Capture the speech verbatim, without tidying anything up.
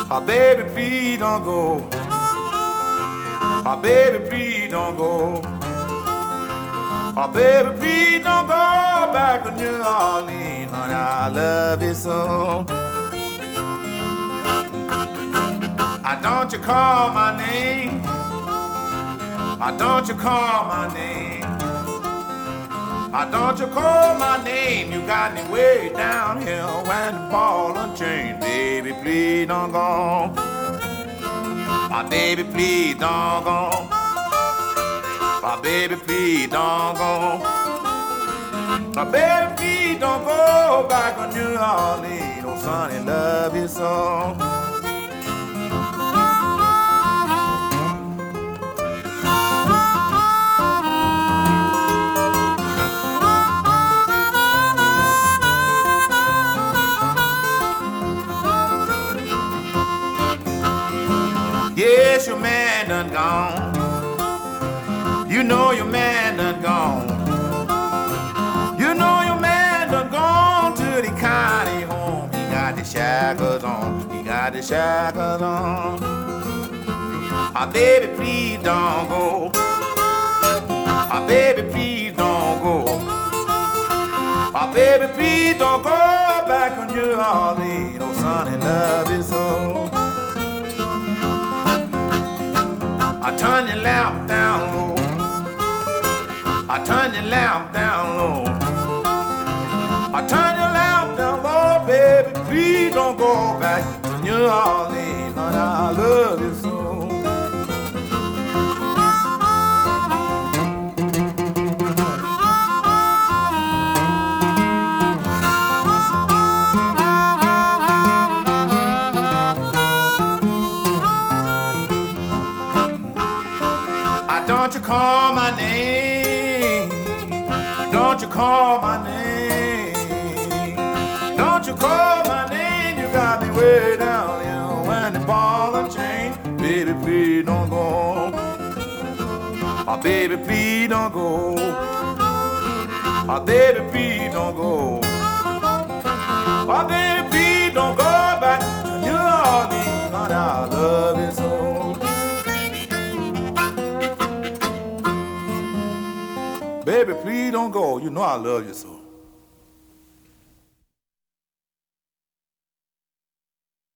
Oh, baby, please don't go. Oh, baby, please don't go. Oh, baby, please don't go back to New Orleans, honey, I love you so. Ah, don't you call my name. Ah, don't you call my name. Ah, don't you call my name. You got me way down here when the ball and chain. Baby, please don't go. Ah, baby, please don't go. Ah, baby, please don't go. Ah, baby, please don't go back to New Orleans. Oh, sonny, love you so. Yes, your man done gone. You know your man done gone. You know your man done gone to the county home. He got the shackles on. He got the shackles on. Ah, baby, please don't go. Ah, baby, please don't go. Ah, baby, please don't go back to New Orleans. Oh, sonny, love you so. I turn your lamp down low. I turn your lamp down low. I turn your lamp down low, baby. Please don't go back to New Orleans, but I love you so. Don't you call my name. Don't you call my name. Don't you call my name. You got me way down here when the ball and chain. Baby, please don't go. Oh, baby, please don't go. Oh, baby, please don't go. Oh, baby, please don't go back to New Orleans. But I love you so. Baby, please don't go. You know I love you so.